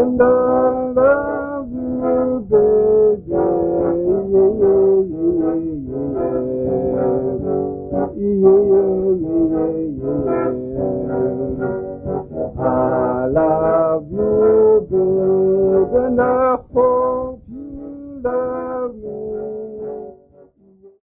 And I love you, baby. I love you, baby, and I hope